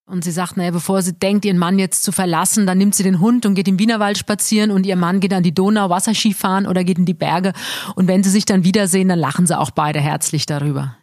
Und sie sagt, naja, bevor sie denkt, ihren Mann jetzt zu verlassen, dann nimmt sie den Hund und geht im Wienerwald spazieren und ihr Mann geht an die Donau Wasserski fahren oder geht in die Berge. Und wenn sie sich dann wiedersehen, dann lachen sie auch beide herzlich darüber.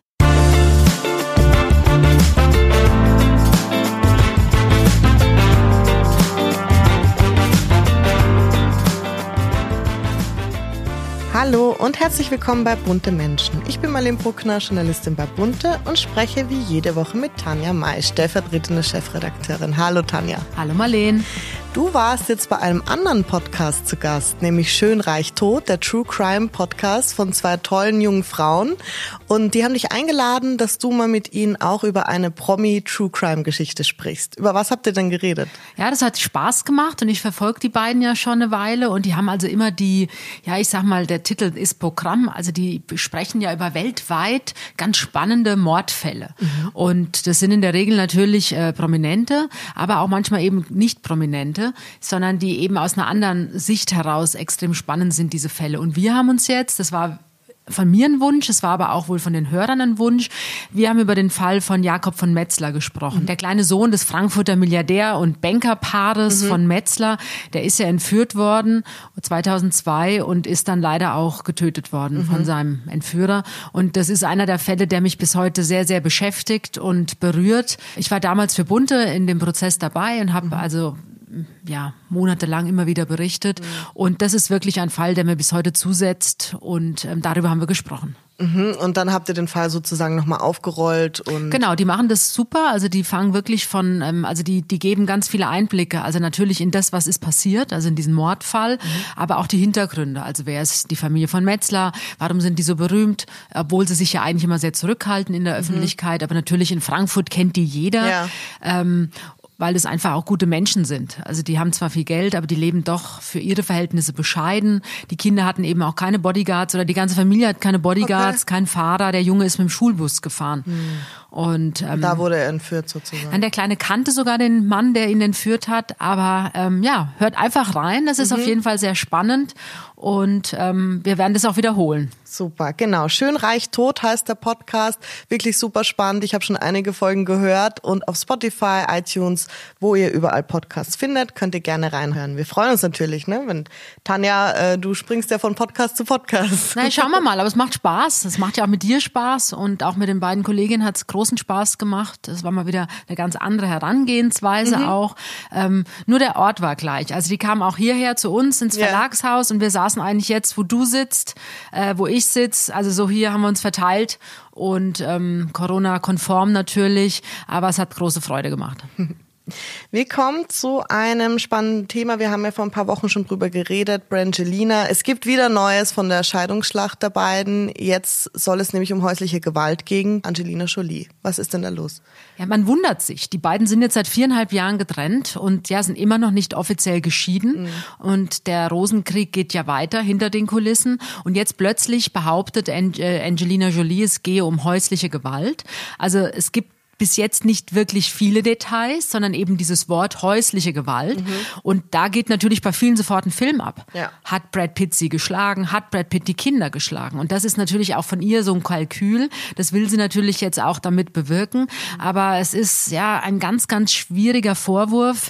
Hallo und herzlich willkommen bei Bunte Menschen. Ich bin Marlene Bruckner, Journalistin bei Bunte und spreche wie jede Woche mit Tanja May, stellvertretende Chefredakteurin. Hallo Tanja. Hallo Marlene. Du warst jetzt bei einem anderen Podcast zu Gast, nämlich Schön, Reich, Tot, der True Crime Podcast von zwei tollen jungen Frauen. Und die haben dich eingeladen, dass du mal mit ihnen auch über eine Promi-True Crime Geschichte sprichst. Über was habt ihr denn geredet? Ja, das hat Spaß gemacht und ich verfolge die beiden ja schon eine Weile und die haben also immer die, ja ich sag mal, der Titel ist Programm, also die sprechen ja über weltweit ganz spannende Mordfälle. Und das sind in der Regel natürlich Prominente, aber auch manchmal eben nicht Prominente, sondern die eben aus einer anderen Sicht heraus extrem spannend sind, diese Fälle. Und wir haben uns jetzt, das war von mir ein Wunsch, es war aber auch wohl von den Hörern ein Wunsch. Wir haben über den Fall von Jakob von Metzler gesprochen. Der kleine Sohn des Frankfurter Milliardär- und Bankerpaares von Metzler, der ist ja entführt worden 2002 und ist dann leider auch getötet worden von seinem Entführer. Und das ist einer der Fälle, der mich bis heute sehr, sehr beschäftigt und berührt. Ich war damals für Bunte in dem Prozess dabei und habe also monatelang immer wieder berichtet. Und das ist wirklich ein Fall, der mir bis heute zusetzt. Und darüber haben wir gesprochen. Und dann habt ihr den Fall sozusagen nochmal aufgerollt und... Genau, die machen das super. Also die fangen wirklich von, die geben ganz viele Einblicke. Also natürlich in das, was ist passiert, also in diesen Mordfall, aber auch die Hintergründe. Also wer ist die Familie von Metzler? Warum sind die so berühmt? Obwohl sie sich ja eigentlich immer sehr zurückhalten in der Öffentlichkeit. Aber natürlich in Frankfurt kennt die jeder. Ja. Weil es einfach auch gute Menschen sind. Also die haben zwar viel Geld, aber die leben doch für ihre Verhältnisse bescheiden. Die Kinder hatten eben auch keine Bodyguards oder die ganze Familie hat keine Bodyguards, kein Fahrer. Der Junge ist mit dem Schulbus gefahren. Und da wurde er entführt sozusagen. Dann der Kleine kannte sogar den Mann, der ihn entführt hat. Aber hört einfach rein. Das ist auf jeden Fall sehr spannend. Und wir werden das auch wiederholen. Super, genau. Schön, Reich, Tot heißt der Podcast. Wirklich super spannend. Ich habe schon einige Folgen gehört. Und auf Spotify, iTunes, wo ihr überall Podcasts findet, könnt ihr gerne reinhören. Wir freuen uns natürlich, ne? Wenn Tanja, du springst ja von Podcast zu Podcast. Na, schauen wir mal. Aber es macht Spaß. Es macht ja auch mit dir Spaß. Und auch mit den beiden Kolleginnen hat es großen Spaß gemacht. Es war mal wieder eine ganz andere Herangehensweise auch. Nur der Ort war gleich. Also die kamen auch hierher zu uns ins Verlagshaus und wir saßen eigentlich jetzt, wo du sitzt, wo ich sitze. Also so hier haben wir uns verteilt und Corona-konform natürlich, aber es hat große Freude gemacht. Wir kommen zu einem spannenden Thema. Wir haben ja vor ein paar Wochen schon drüber geredet. Brangelina. Es gibt wieder Neues von der Scheidungsschlacht der beiden. Jetzt soll es nämlich um häusliche Gewalt gegen Angelina Jolie. Was ist denn da los? Ja, man wundert sich. Die beiden sind jetzt seit 4,5 Jahren getrennt und sind immer noch nicht offiziell geschieden. Und der Rosenkrieg geht ja weiter hinter den Kulissen. Und jetzt plötzlich behauptet Angelina Jolie, es gehe um häusliche Gewalt. Also es gibt bis jetzt nicht wirklich viele Details, sondern eben dieses Wort häusliche Gewalt. Und da geht natürlich bei vielen sofort ein Film ab. Ja. Hat Brad Pitt sie geschlagen? Hat Brad Pitt die Kinder geschlagen? Und das ist natürlich auch von ihr so ein Kalkül. Das will sie natürlich jetzt auch damit bewirken. Aber es ist ja ein ganz, ganz schwieriger Vorwurf,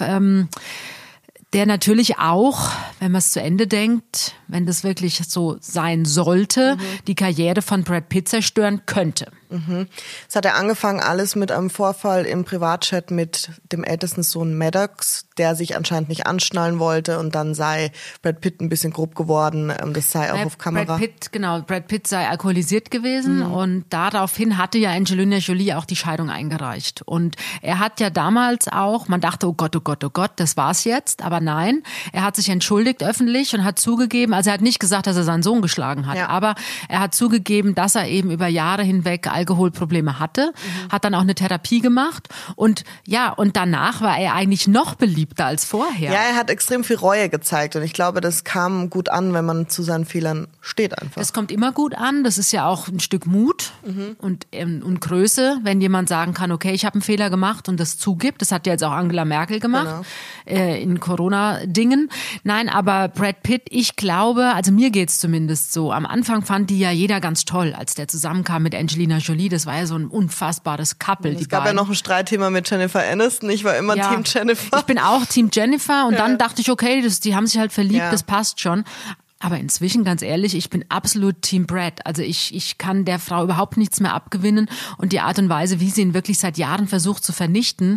der natürlich auch, wenn man es zu Ende denkt, wenn das wirklich so sein sollte, die Karriere von Brad Pitt zerstören könnte. Es hat ja angefangen alles mit einem Vorfall im Privatchat mit dem ältesten Sohn Maddox, der sich anscheinend nicht anschnallen wollte und dann sei Brad Pitt ein bisschen grob geworden, das sei auch auf Kamera. Brad Pitt sei alkoholisiert gewesen und daraufhin hatte ja Angelina Jolie auch die Scheidung eingereicht. Und er hat ja damals auch, man dachte, oh Gott, das war's jetzt, aber nein, er hat sich entschuldigt öffentlich und hat zugegeben, also er hat nicht gesagt, dass er seinen Sohn geschlagen hat, aber er hat zugegeben, dass er eben über Jahre hinweg Alkoholprobleme hatte, hat dann auch eine Therapie gemacht und danach war er eigentlich noch beliebter als vorher. Ja, er hat extrem viel Reue gezeigt und ich glaube, das kam gut an, wenn man zu seinen Fehlern steht einfach. Das kommt immer gut an, das ist ja auch ein Stück Mut und Größe, wenn jemand sagen kann, okay, ich habe einen Fehler gemacht und das zugibt, das hat ja jetzt auch Angela Merkel gemacht, in Corona-Dingen. Nein, aber Brad Pitt, ich glaube, also mir geht's zumindest so, am Anfang fand die ja jeder ganz toll, als der zusammenkam mit Angelina Jolie. Jolie, das war ja so ein unfassbares Couple. Es gab ja noch ein Streitthema mit Jennifer Aniston. Ich war immer Team Jennifer. Ich bin auch Team Jennifer und dann dachte ich, okay, die haben sich halt verliebt, das passt schon. Aber inzwischen, ganz ehrlich, ich bin absolut Team Brad. Also ich kann der Frau überhaupt nichts mehr abgewinnen und die Art und Weise, wie sie ihn wirklich seit Jahren versucht zu vernichten,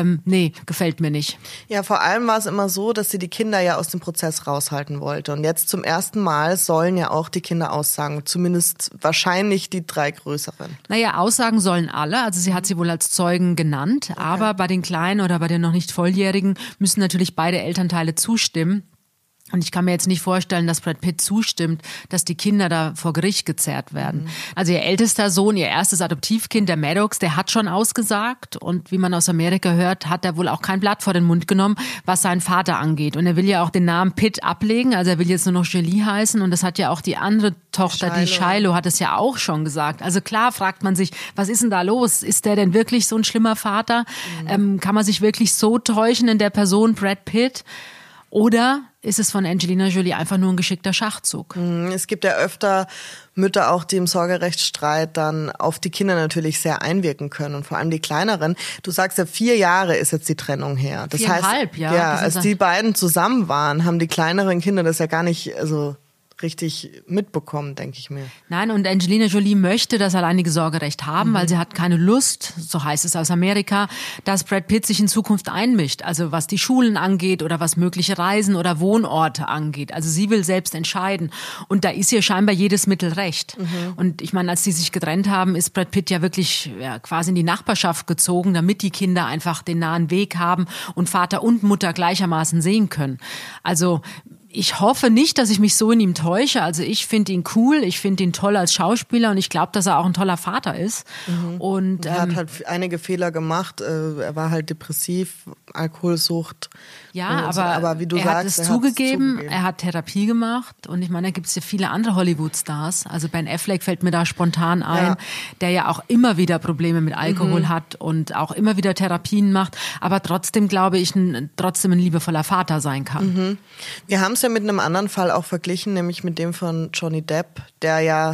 gefällt mir nicht. Ja, vor allem war es immer so, dass sie die Kinder ja aus dem Prozess raushalten wollte. Und jetzt zum ersten Mal sollen ja auch die Kinder aussagen, zumindest wahrscheinlich die 3 größeren. Naja, Aussagen sollen alle, also sie hat sie wohl als Zeugen genannt, aber bei den Kleinen oder bei den noch nicht Volljährigen müssen natürlich beide Elternteile zustimmen. Und ich kann mir jetzt nicht vorstellen, dass Brad Pitt zustimmt, dass die Kinder da vor Gericht gezerrt werden. Also ihr ältester Sohn, ihr erstes Adoptivkind, der Maddox, der hat schon ausgesagt. Und wie man aus Amerika hört, hat er wohl auch kein Blatt vor den Mund genommen, was seinen Vater angeht. Und er will ja auch den Namen Pitt ablegen. Also er will jetzt nur noch Jolie heißen. Und das hat ja auch die andere Tochter, die Shiloh, hat es ja auch schon gesagt. Also klar fragt man sich, was ist denn da los? Ist der denn wirklich so ein schlimmer Vater? Kann man sich wirklich so täuschen in der Person Brad Pitt? Oder ist es von Angelina Jolie einfach nur ein geschickter Schachzug? Es gibt ja öfter Mütter auch, die im Sorgerechtsstreit dann auf die Kinder natürlich sehr einwirken können und vor allem die kleineren. Du sagst ja, 4 Jahre ist jetzt die Trennung her. Das 4,5, heißt, als die beiden zusammen waren, haben die kleineren Kinder das ja gar nicht richtig mitbekommen, denke ich mir. Nein, und Angelina Jolie möchte das alleinige Sorgerecht haben, weil sie hat keine Lust, so heißt es aus Amerika, dass Brad Pitt sich in Zukunft einmischt. Also was die Schulen angeht oder was mögliche Reisen oder Wohnorte angeht. Also sie will selbst entscheiden. Und da ist ihr scheinbar jedes Mittel recht. Und ich meine, als die sich getrennt haben, ist Brad Pitt ja wirklich quasi in die Nachbarschaft gezogen, damit die Kinder einfach den nahen Weg haben und Vater und Mutter gleichermaßen sehen können. Also ich hoffe nicht, dass ich mich so in ihm täusche. Also ich finde ihn cool, ich finde ihn toll als Schauspieler und ich glaube, dass er auch ein toller Vater ist. Und er hat halt einige Fehler gemacht. Er war halt depressiv, Alkoholsucht. Ja, aber wie du er sagst, hat es zugegeben, er hat Therapie gemacht und ich meine, da gibt es ja viele andere Hollywood-Stars. Also Ben Affleck fällt mir da spontan ein, der ja auch immer wieder Probleme mit Alkohol hat und auch immer wieder Therapien macht, aber trotzdem, glaube ich, trotzdem ein liebevoller Vater sein kann. Wir haben es ja mit einem anderen Fall auch verglichen, nämlich mit dem von Johnny Depp, der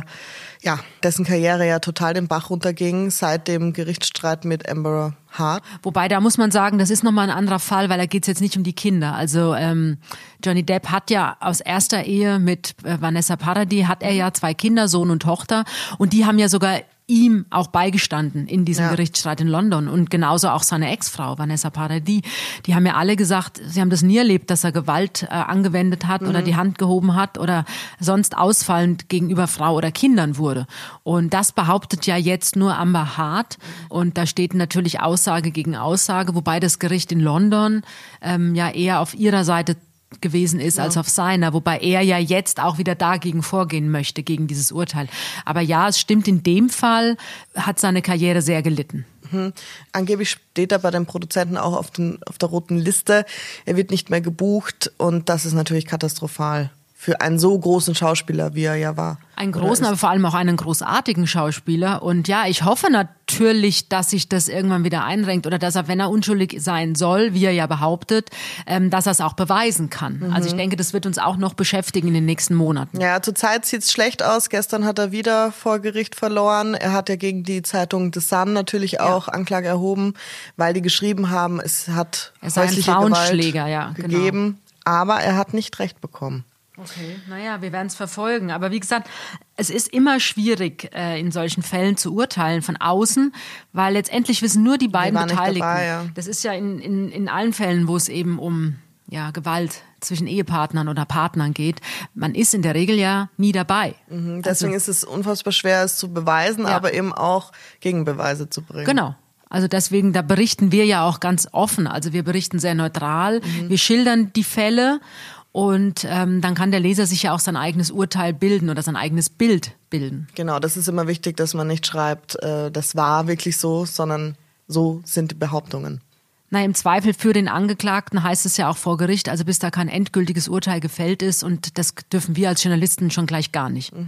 dessen Karriere ja total den Bach runterging seit dem Gerichtsstreit mit Amber Heard. Wobei, da muss man sagen, das ist nochmal ein anderer Fall, weil da geht es jetzt nicht um die Kinder. Also Johnny Depp hat ja aus erster Ehe mit Vanessa Paradis, hat er ja 2 Kinder, Sohn und Tochter. Und die haben ja sogar ihm auch beigestanden in diesem Gerichtsstreit in London und genauso auch seine Ex-Frau Vanessa Paradis. Die haben ja alle gesagt, sie haben das nie erlebt, dass er Gewalt angewendet hat oder die Hand gehoben hat oder sonst ausfallend gegenüber Frau oder Kindern wurde. Und das behauptet ja jetzt nur Amber Heard und da steht natürlich Aussage gegen Aussage, wobei das Gericht in London ja eher auf ihrer Seite gewesen ist als auf seiner, wobei er ja jetzt auch wieder dagegen vorgehen möchte, gegen dieses Urteil. Aber ja, es stimmt, in dem Fall hat seine Karriere sehr gelitten. Angeblich steht er bei den Produzenten auch auf der roten Liste. Er wird nicht mehr gebucht und das ist natürlich katastrophal für einen so großen Schauspieler, wie er ja war. Einen großen, aber vor allem auch einen großartigen Schauspieler. Und ja, ich hoffe natürlich, dass sich das irgendwann wieder einrenkt oder dass er, wenn er unschuldig sein soll, wie er ja behauptet, dass er es auch beweisen kann. Also ich denke, das wird uns auch noch beschäftigen in den nächsten Monaten. Ja, zurzeit sieht's schlecht aus. Gestern hat er wieder vor Gericht verloren. Er hat ja gegen die Zeitung The Sun natürlich auch Anklage erhoben, weil die geschrieben haben, es hat häusliche Gewalt gegeben. Aber er hat nicht Recht bekommen. Okay, naja, wir werden es verfolgen. Aber wie gesagt, es ist immer schwierig, in solchen Fällen zu urteilen von außen, weil letztendlich wissen nur die beiden Beteiligten. Dabei, Das ist ja in allen Fällen, wo es eben um Gewalt zwischen Ehepartnern oder Partnern geht. Man ist in der Regel ja nie dabei. Deswegen ist es unfassbar schwer, es zu beweisen, aber eben auch Gegenbeweise zu bringen. Genau. Also deswegen, da berichten wir ja auch ganz offen. Also wir berichten sehr neutral. Wir schildern die Fälle. Und dann kann der Leser sich ja auch sein eigenes Urteil bilden oder sein eigenes Bild bilden. Genau, das ist immer wichtig, dass man nicht schreibt, das war wirklich so, sondern so sind die Behauptungen. Na, im Zweifel für den Angeklagten heißt es ja auch vor Gericht, also bis da kein endgültiges Urteil gefällt ist und das dürfen wir als Journalisten schon gleich gar nicht.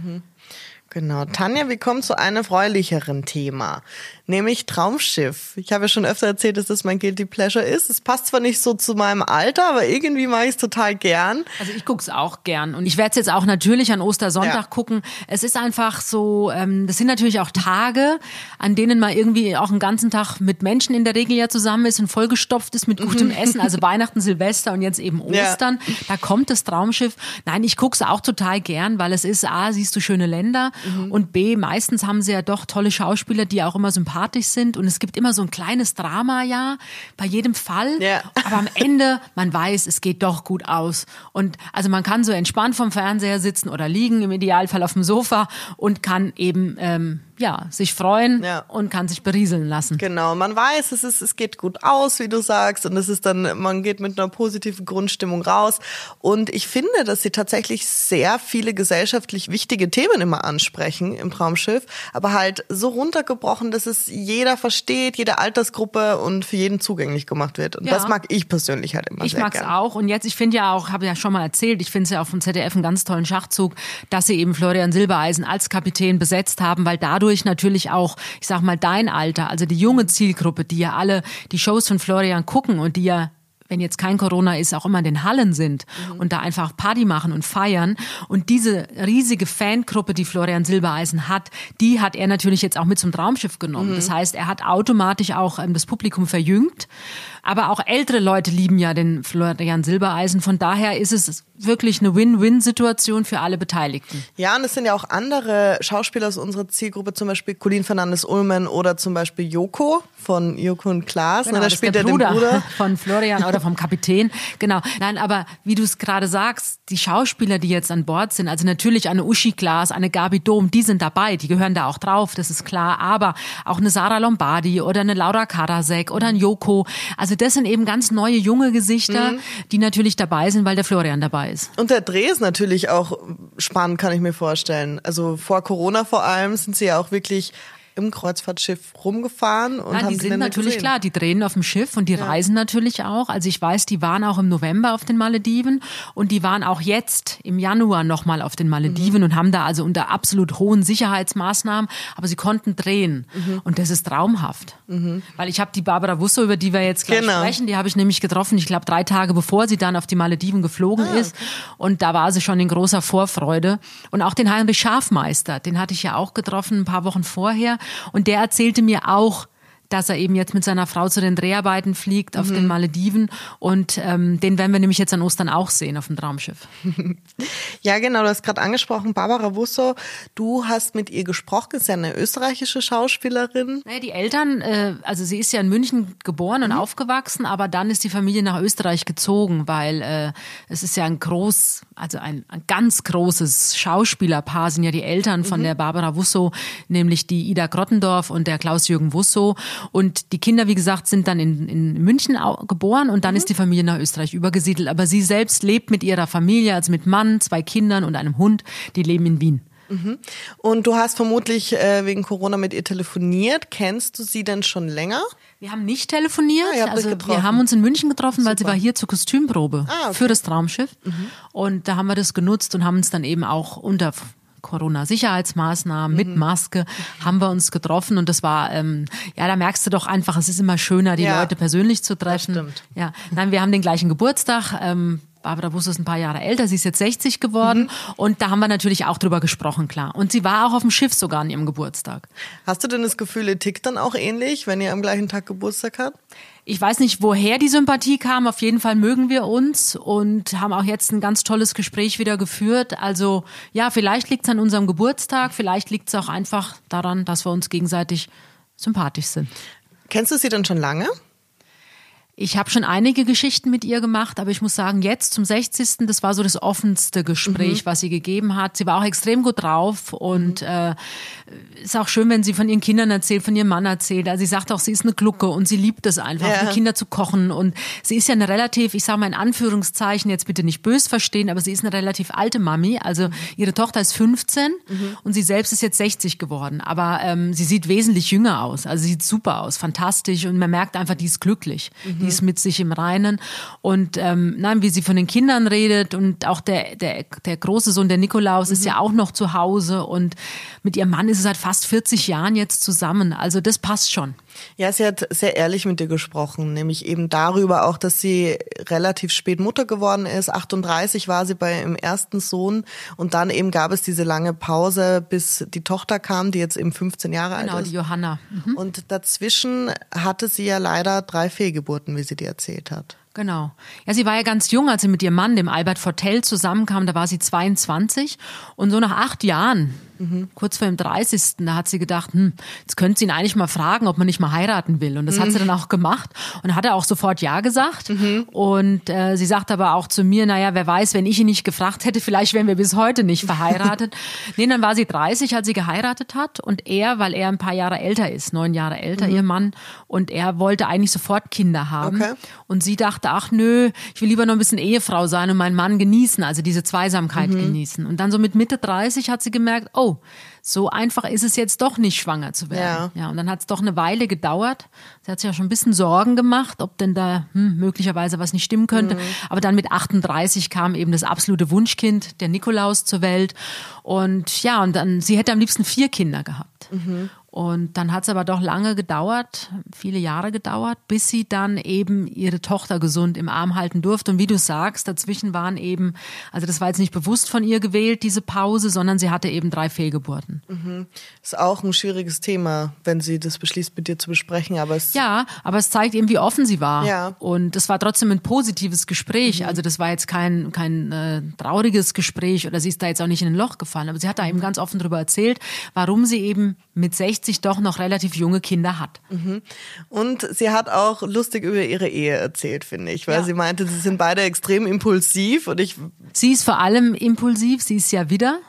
Genau. Tanja, wir kommen zu einem erfreulicheren Thema, nämlich Traumschiff. Ich habe ja schon öfter erzählt, dass das mein Guilty Pleasure ist. Es passt zwar nicht so zu meinem Alter, aber irgendwie mag ich es total gern. Also ich gucke es auch gern und ich werde es jetzt auch natürlich an Ostersonntag gucken. Es ist einfach so, das sind natürlich auch Tage, an denen man irgendwie auch einen ganzen Tag mit Menschen in der Regel ja zusammen ist und vollgestopft ist mit gutem Essen, also Weihnachten, Silvester und jetzt eben Ostern. Ja. Da kommt das Traumschiff. Nein, ich gucke es auch total gern, weil es ist, A, siehst du schöne Länder und B, meistens haben sie ja doch tolle Schauspieler, die auch immer sympathisch sind und es gibt immer so ein kleines Drama, ja, bei jedem Fall. Ja. Aber am Ende, man weiß, es geht doch gut aus. Und also man kann so entspannt vom Fernseher sitzen oder liegen, im Idealfall auf dem Sofa und kann eben sich freuen und kann sich berieseln lassen. Genau, man weiß, es geht gut aus, wie du sagst, und es ist dann, man geht mit einer positiven Grundstimmung raus. Und ich finde, dass sie tatsächlich sehr viele gesellschaftlich wichtige Themen immer ansprechen im Traumschiff, aber halt so runtergebrochen, dass es jeder versteht, jede Altersgruppe und für jeden zugänglich gemacht wird. Und das mag ich persönlich halt immer sehr gern. Ich mag's auch. Und jetzt, ich finde ja auch, habe ja schon mal erzählt, ich finde es ja auch vom ZDF einen ganz tollen Schachzug, dass sie eben Florian Silbereisen als Kapitän besetzt haben, weil dadurch natürlich auch, ich sag mal, dein Alter, also die junge Zielgruppe, die ja alle die Shows von Florian gucken und die ja, wenn jetzt kein Corona ist, auch immer in den Hallen sind und da einfach Party machen und feiern. Und diese riesige Fangruppe, die Florian Silbereisen hat, die hat er natürlich jetzt auch mit zum Traumschiff genommen. Das heißt, er hat automatisch auch das Publikum verjüngt. Aber auch ältere Leute lieben ja den Florian Silbereisen. Von daher ist es wirklich eine Win-Win-Situation für alle Beteiligten. Ja, und es sind ja auch andere Schauspieler aus unserer Zielgruppe, zum Beispiel Colin Fernandes-Ullmann oder zum Beispiel Joko von Joko und Klaas. Genau, da spielt der Bruder von Florian oder vom Kapitän. Genau. Nein, aber wie du es gerade sagst, die Schauspieler, die jetzt an Bord sind, also natürlich eine Uschi Glas, eine Gabi Dom, die sind dabei, die gehören da auch drauf, das ist klar. Aber auch eine Sarah Lombardi oder eine Laura Karasek oder ein Joko. Also das sind eben ganz neue, junge Gesichter, die natürlich dabei sind, weil der Florian dabei ist. Und der Dreh ist natürlich auch spannend, kann ich mir vorstellen. Also vor Corona vor allem sind sie ja auch wirklich im Kreuzfahrtschiff rumgefahren und haben die sind natürlich gesehen. Klar, die drehen auf dem Schiff und die reisen natürlich auch. Also ich weiß, die waren auch im November auf den Malediven und die waren auch jetzt im Januar nochmal auf den Malediven und haben da also unter absolut hohen Sicherheitsmaßnahmen, aber sie konnten drehen und das ist traumhaft. Weil ich habe die Barbara Wusso, über die wir jetzt gleich sprechen, die habe ich nämlich getroffen, ich glaube 3 Tage bevor sie dann auf die Malediven geflogen ist und da war sie schon in großer Vorfreude. Und auch den Heinrich Schafmeister, den hatte ich ja auch getroffen ein paar Wochen vorher. Und der erzählte mir auch, dass er eben jetzt mit seiner Frau zu den Dreharbeiten fliegt auf den Malediven und den werden wir nämlich jetzt an Ostern auch sehen auf dem Traumschiff. Ja, genau, du hast gerade angesprochen, Barbara Wusso, du hast mit ihr gesprochen, ist ja eine österreichische Schauspielerin. Naja, die Eltern, also sie ist ja in München geboren und aufgewachsen, aber dann ist die Familie nach Österreich gezogen, weil es ist ja ein ganz großes Schauspielerpaar, sind ja die Eltern von der Barbara Wusso, nämlich die Ida Grottendorf und der Klaus-Jürgen Wusso. Und die Kinder, wie gesagt, sind dann in München geboren und dann ist die Familie nach Österreich übergesiedelt. Aber sie selbst lebt mit ihrer Familie, also mit Mann, 2 Kindern und einem Hund, die leben in Wien. Und du hast vermutlich wegen Corona mit ihr telefoniert. Kennst du sie denn schon länger? Wir haben nicht telefoniert, also wir haben uns in München getroffen, weil sie war hier zur Kostümprobe für das Traumschiff. Und da haben wir das genutzt und haben uns dann eben auch unter Corona-Sicherheitsmaßnahmen mit Maske haben wir uns getroffen und das war, da merkst du doch einfach, es ist immer schöner, die Leute persönlich zu treffen. Das stimmt. Ja, nein, wir haben den gleichen Geburtstag. Barbara Wusso ist ein paar Jahre älter, sie ist jetzt 60 geworden und da haben wir natürlich auch drüber gesprochen, klar. Und sie war auch auf dem Schiff sogar an ihrem Geburtstag. Hast du denn das Gefühl, ihr tickt dann auch ähnlich, wenn ihr am gleichen Tag Geburtstag habt? Ich weiß nicht, woher die Sympathie kam. Auf jeden Fall mögen wir uns und haben auch jetzt ein ganz tolles Gespräch wieder geführt. Also ja, vielleicht liegt es an unserem Geburtstag, vielleicht liegt es auch einfach daran, dass wir uns gegenseitig sympathisch sind. Kennst du sie denn schon lange? Ich habe schon einige Geschichten mit ihr gemacht, aber ich muss sagen, jetzt zum 60. das war so das offenste Gespräch, was sie gegeben hat. Sie war auch extrem gut drauf und ist auch schön, wenn sie von ihren Kindern erzählt, von ihrem Mann erzählt. Also sie sagt auch, sie ist eine Glucke und sie liebt es einfach, mit Kindern zu kochen. Und sie ist ja eine relativ, ich sage mal in Anführungszeichen, jetzt bitte nicht bös verstehen, aber sie ist eine relativ alte Mami. Also ihre Tochter ist 15 und sie selbst ist jetzt 60 geworden. Aber sie sieht wesentlich jünger aus. Also sie sieht super aus, fantastisch und man merkt einfach, die ist glücklich. Die die ist mit sich im Reinen. Und wie sie von den Kindern redet und auch der große Sohn, der Nikolaus, ist ja auch noch zu Hause und mit ihrem Mann ist es seit fast 40 Jahren jetzt zusammen. Also das passt schon. Ja, sie hat sehr ehrlich mit dir gesprochen, nämlich eben darüber auch, dass sie relativ spät Mutter geworden ist. 38 war sie bei ihrem ersten Sohn und dann eben gab es diese lange Pause, bis die Tochter kam, die jetzt eben 15 Jahre alt ist. Genau, die Johanna. Und dazwischen hatte sie ja leider 3 Fehlgeburten, wie sie dir erzählt hat. Genau. Ja, sie war ja ganz jung, als sie mit ihrem Mann, dem Albert Fortell, zusammenkam. Da war sie 22 und so nach 8 Jahren, kurz vor dem 30. Da hat sie gedacht, jetzt könnte sie ihn eigentlich mal fragen, ob man nicht mal heiraten will. Und das hat sie dann auch gemacht und hat er auch sofort Ja gesagt. Und sie sagt aber auch zu mir, naja, wer weiß, wenn ich ihn nicht gefragt hätte, vielleicht wären wir bis heute nicht verheiratet. Nee, dann war sie 30, als sie geheiratet hat und er, weil er ein paar Jahre älter ist, 9 Jahre älter, ihr Mann, und er wollte eigentlich sofort Kinder haben. Okay. Und sie dachte, ach nö, ich will lieber noch ein bisschen Ehefrau sein und meinen Mann genießen, also diese Zweisamkeit genießen. Und dann so mit Mitte 30 hat sie gemerkt, oh, so einfach ist es jetzt doch nicht, schwanger zu werden. Ja, und dann hat es doch eine Weile gedauert. Sie hat sich ja schon ein bisschen Sorgen gemacht, ob denn da möglicherweise was nicht stimmen könnte. Aber dann mit 38 kam eben das absolute Wunschkind, der Nikolaus, zur Welt. Und ja, und dann, sie hätte am liebsten 4 Kinder gehabt. Und dann hat es aber doch lange gedauert, viele Jahre gedauert, bis sie dann eben ihre Tochter gesund im Arm halten durfte. Und wie du sagst, dazwischen waren eben, also das war jetzt nicht bewusst von ihr gewählt, diese Pause, sondern sie hatte eben 3 Fehlgeburten. Ist auch ein schwieriges Thema, wenn sie das beschließt, mit dir zu besprechen. Aber es zeigt eben, wie offen sie war. Ja. Und es war trotzdem ein positives Gespräch. Also das war jetzt kein trauriges Gespräch oder sie ist da jetzt auch nicht in ein Loch gefallen. Aber sie hat da eben ganz offen darüber erzählt, warum sie eben mit 60 doch noch relativ junge Kinder hat. Und sie hat auch lustig über ihre Ehe erzählt, finde ich, weil sie meinte, sie sind beide extrem impulsiv und sie ist vor allem impulsiv, sie ist ja Widder.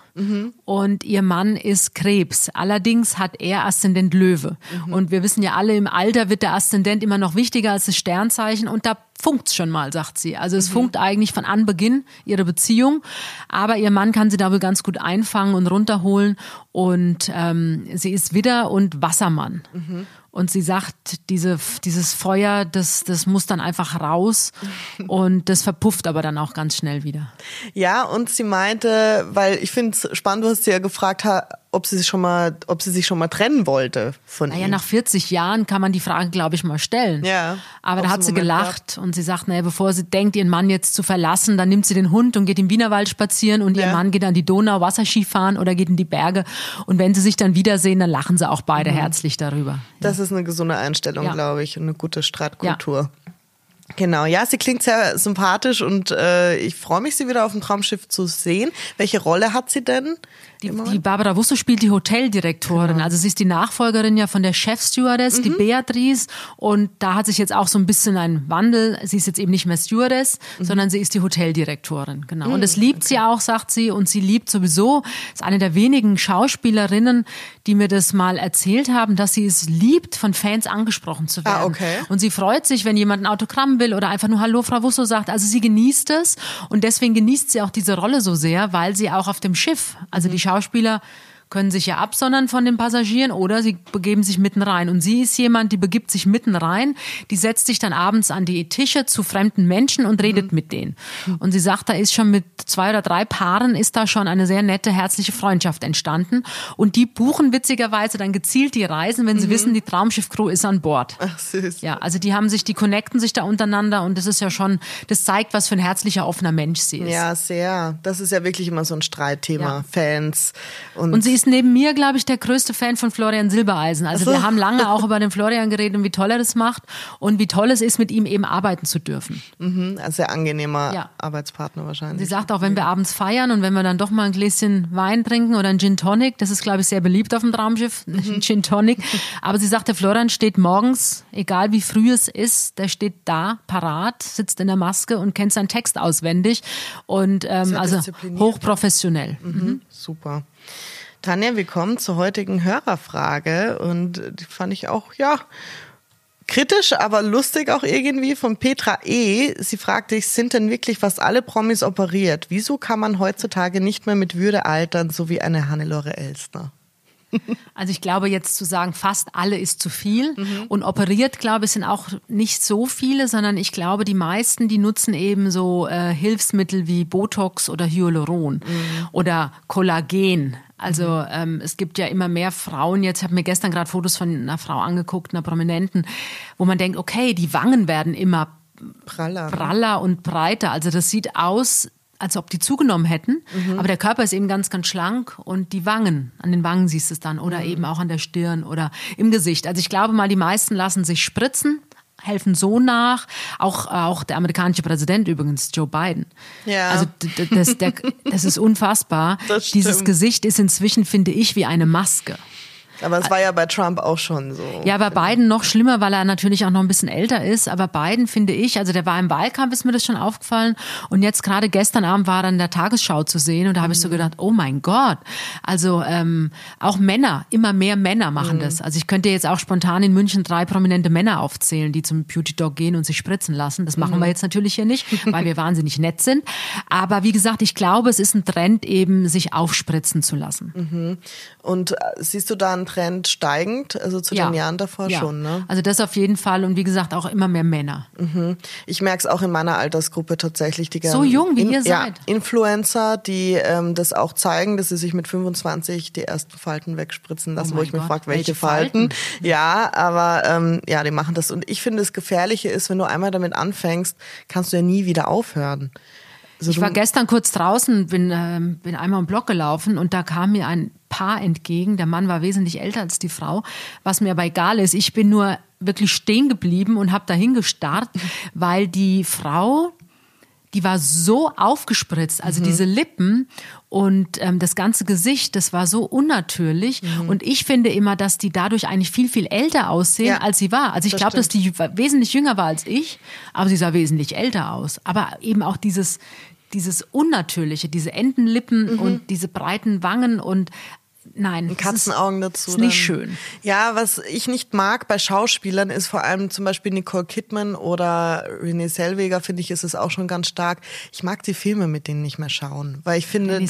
Und ihr Mann ist Krebs. Allerdings hat er Aszendent Löwe. Und wir wissen ja alle, im Alter wird der Aszendent immer noch wichtiger als das Sternzeichen. Und da funkt's schon mal, sagt sie. Also es funkt eigentlich von Anbeginn ihre Beziehung. Aber ihr Mann kann sie da wohl ganz gut einfangen und runterholen. Und sie ist Widder und Wassermann. Und sie sagt, dieses Feuer, das muss dann einfach raus und das verpufft aber dann auch ganz schnell wieder. Ja, und sie meinte, weil ich finde es spannend, du hast sie ja gefragt, ob sie sich schon mal trennen wollte von ihm. Naja, nach 40 Jahren kann man die Frage, glaube ich, mal stellen. Ja. Aber da hat sie gelacht und sie sagt, naja, bevor sie denkt, ihren Mann jetzt zu verlassen, dann nimmt sie den Hund und geht im Wienerwald spazieren und ihr Mann geht an die Donau Wasserski fahren oder geht in die Berge. Und wenn sie sich dann wiedersehen, dann lachen sie auch beide herzlich darüber. Das ist eine gesunde Einstellung, glaube ich, und eine gute Streitkultur. Ja. Genau, ja, sie klingt sehr sympathisch und ich freue mich, sie wieder auf dem Traumschiff zu sehen. Welche Rolle hat sie denn? Die Barbara Wusso spielt die Hoteldirektorin. Genau. Also sie ist die Nachfolgerin ja von der Chefstewardess, die Beatrice. Und da hat sich jetzt auch so ein bisschen ein Wandel. Sie ist jetzt eben nicht mehr Stewardess, sondern sie ist die Hoteldirektorin. Genau. Und das liebt sie auch, sagt sie. Und sie liebt sowieso, ist eine der wenigen Schauspielerinnen, die mir das mal erzählt haben, dass sie es liebt, von Fans angesprochen zu werden. Okay. Und sie freut sich, wenn jemand ein Autogramm will oder einfach nur Hallo, Frau Wusso sagt. Also sie genießt es. Und deswegen genießt sie auch diese Rolle so sehr, weil sie auch auf dem Schiff, also die Schauspieler können sich ja absondern von den Passagieren oder sie begeben sich mitten rein. Und sie ist jemand, die begibt sich mitten rein, die setzt sich dann abends an die Tische zu fremden Menschen und redet mit denen. Und sie sagt, da ist schon mit 2 oder 3 Paaren ist da schon eine sehr nette, herzliche Freundschaft entstanden. Und die buchen witzigerweise dann gezielt die Reisen, wenn sie wissen, die Traumschiff-Crew ist an Bord. Ach, süß. Ja, also die connecten sich da untereinander und das ist ja schon, das zeigt, was für ein herzlicher, offener Mensch sie ist. Ja, sehr. Das ist ja wirklich immer so ein Streitthema, Fans. Und sie ist neben mir, glaube ich, der größte Fan von Florian Silbereisen. Also wir haben lange auch über den Florian geredet und wie toll er das macht und wie toll es ist, mit ihm eben arbeiten zu dürfen. Ein sehr angenehmer Arbeitspartner wahrscheinlich. Sie sagt auch, wenn wir abends feiern und wenn wir dann doch mal ein Gläschen Wein trinken oder ein Gin Tonic, das ist, glaube ich, sehr beliebt auf dem Traumschiff, ein Gin Tonic. Aber sie sagt, der Florian steht morgens, egal wie früh es ist, der steht da, parat, sitzt in der Maske und kennt seinen Text auswendig und also hochprofessionell. Super. Tanja, wir kommen zur heutigen Hörerfrage und die fand ich auch, kritisch, aber lustig auch irgendwie von Petra E. Sie fragt dich, sind denn wirklich fast alle Promis operiert? Wieso kann man heutzutage nicht mehr mit Würde altern, so wie eine Hannelore Elsner? Also ich glaube jetzt zu sagen, fast alle ist zu viel. Und operiert, glaube ich, sind auch nicht so viele, sondern ich glaube, die meisten, die nutzen eben so Hilfsmittel wie Botox oder Hyaluron oder Kollagen. Also es gibt ja immer mehr Frauen jetzt, ich habe mir gestern gerade Fotos von einer Frau angeguckt, einer Prominenten, wo man denkt, okay, die Wangen werden immer praller und breiter. Also das sieht aus, als ob die zugenommen hätten. Aber der Körper ist eben ganz, ganz schlank und die Wangen, an den Wangen siehst du es dann oder eben auch an der Stirn oder im Gesicht. Also ich glaube mal, die meisten lassen sich spritzen, helfen so nach. Auch der amerikanische Präsident übrigens, Joe Biden. Ja. Also das ist unfassbar. Dieses Gesicht ist inzwischen, finde ich, wie eine Maske. Aber es war ja bei Trump auch schon so. Ja, bei Biden noch schlimmer, weil er natürlich auch noch ein bisschen älter ist. Aber Biden, finde ich, also der war im Wahlkampf, ist mir das schon aufgefallen. Und jetzt gerade gestern Abend war er in der Tagesschau zu sehen. Und da habe ich so gedacht, oh mein Gott. Also auch Männer, immer mehr Männer machen das. Also ich könnte jetzt auch spontan in München 3 prominente Männer aufzählen, die zum Beauty Dog gehen und sich spritzen lassen. Das machen wir jetzt natürlich hier nicht, weil wir wahnsinnig nett sind. Aber wie gesagt, ich glaube, es ist ein Trend eben, sich aufspritzen zu lassen. Und siehst du da einen Trend steigend, also zu den Jahren davor schon, ne? Also das auf jeden Fall und wie gesagt auch immer mehr Männer. Ich merke es auch in meiner Altersgruppe tatsächlich. Die so jung wie ihr seid. Ja, Influencer, die das auch zeigen, dass sie sich mit 25 die ersten Falten wegspritzen lassen, wo ich mich frage, welche Falten? Ja, aber die machen das. Und ich finde, das Gefährliche ist, wenn du einmal damit anfängst, kannst du ja nie wieder aufhören. Also ich war gestern kurz draußen, bin einmal im Block gelaufen und da kam mir ein Paar entgegen. Der Mann war wesentlich älter als die Frau, was mir aber egal ist. Ich bin nur wirklich stehen geblieben und habe dahin gestarrt, weil die Frau, die war so aufgespritzt, also diese Lippen und das ganze Gesicht, das war so unnatürlich. Und ich finde immer, dass die dadurch eigentlich viel, viel älter aussehen, als sie war. Also ich glaube, dass die wesentlich jünger war als ich, aber sie sah wesentlich älter aus. Aber eben auch dieses Unnatürliche, diese Entenlippen und diese breiten Wangen und nein, Katzenaugen dazu. Ist nicht schön. Ja, was ich nicht mag bei Schauspielern ist vor allem zum Beispiel Nicole Kidman oder Renée Zellweger, finde ich, ist es auch schon ganz stark. Ich mag die Filme mit denen nicht mehr schauen, weil ich finde...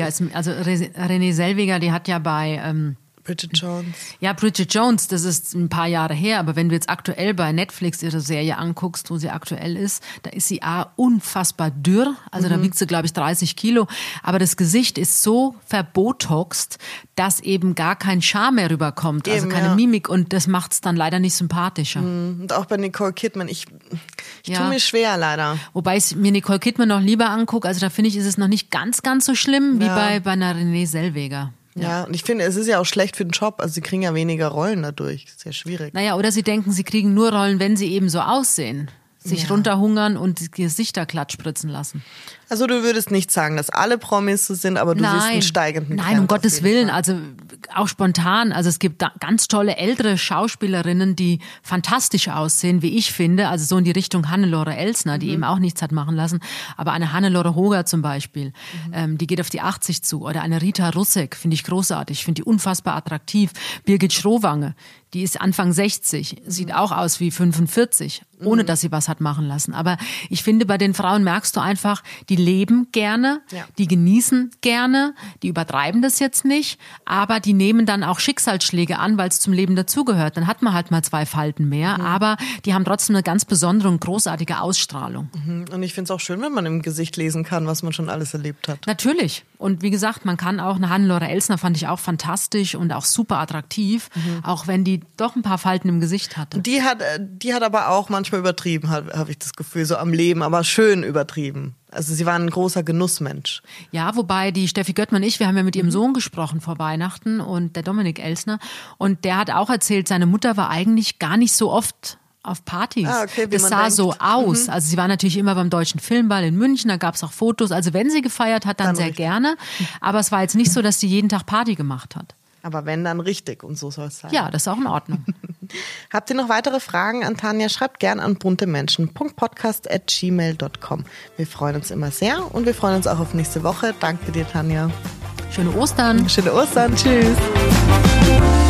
Renée Zellweger, die hat ja bei... Bridget Jones. Ja, Bridget Jones, das ist ein paar Jahre her, aber wenn du jetzt aktuell bei Netflix ihre Serie anguckst, wo sie aktuell ist, da ist sie unfassbar dürr, also da wiegt sie, glaube ich, 30 Kilo, aber das Gesicht ist so verbotoxt, dass eben gar kein Charme mehr rüberkommt, also keine Mimik und das macht's dann leider nicht sympathischer. Und auch bei Nicole Kidman, ich tue mir schwer leider. Wobei ich mir Nicole Kidman noch lieber angucke, also da finde ich, ist es noch nicht ganz, ganz so schlimm wie bei einer Renée Zellweger. Ja, und ich finde, es ist ja auch schlecht für den Job. Also sie kriegen ja weniger Rollen dadurch. Sehr schwierig. Naja, oder sie denken, sie kriegen nur Rollen, wenn sie eben so aussehen. Sich runterhungern und die Gesichter glatt spritzen lassen. Also du würdest nicht sagen, dass alle Promis so sind, aber du siehst einen steigenden Trend. Nein, um Gottes Willen. Also auch spontan. Also es gibt ganz tolle ältere Schauspielerinnen, die fantastisch aussehen, wie ich finde. Also so in die Richtung Hannelore Elsner, die eben auch nichts hat machen lassen. Aber eine Hannelore Hoger zum Beispiel, die geht auf die 80 zu. Oder eine Rita Russek, finde ich großartig. Ich finde die unfassbar attraktiv. Birgit Schrowange, die ist Anfang 60, sieht auch aus wie 45, ohne dass sie was hat machen lassen. Aber ich finde, bei den Frauen merkst du einfach, die leben gerne, die genießen gerne, die übertreiben das jetzt nicht, aber die nehmen dann auch Schicksalsschläge an, weil es zum Leben dazugehört. Dann hat man halt mal 2 Falten mehr, aber die haben trotzdem eine ganz besondere und großartige Ausstrahlung. Und ich finde es auch schön, wenn man im Gesicht lesen kann, was man schon alles erlebt hat. Natürlich. Und wie gesagt, man kann auch, eine Hannelore Elsner fand ich auch fantastisch und auch super attraktiv, auch wenn die doch ein paar Falten im Gesicht hatte. Die hat aber auch manchmal übertrieben, habe ich das Gefühl, so am Leben, aber schön übertrieben. Also sie war ein großer Genussmensch. Ja, wobei die Steffi Göttmann und ich, wir haben ja mit ihrem Sohn gesprochen vor Weihnachten und der Dominik Elsner und der hat auch erzählt, seine Mutter war eigentlich gar nicht so oft auf Partys. Okay, das sah so aus. Also sie war natürlich immer beim Deutschen Filmball in München, da gab es auch Fotos. Also wenn sie gefeiert hat, dann sehr richtig. Gerne. Aber es war jetzt nicht so, dass sie jeden Tag Party gemacht hat. Aber wenn, dann richtig und so soll es sein. Ja, das ist auch in Ordnung. Habt ihr noch weitere Fragen an Tanja? Schreibt gern an buntemenschen.podcast@gmail.com. Wir freuen uns immer sehr und wir freuen uns auch auf nächste Woche. Danke dir, Tanja. Schöne Ostern. Schöne Ostern. Tschüss.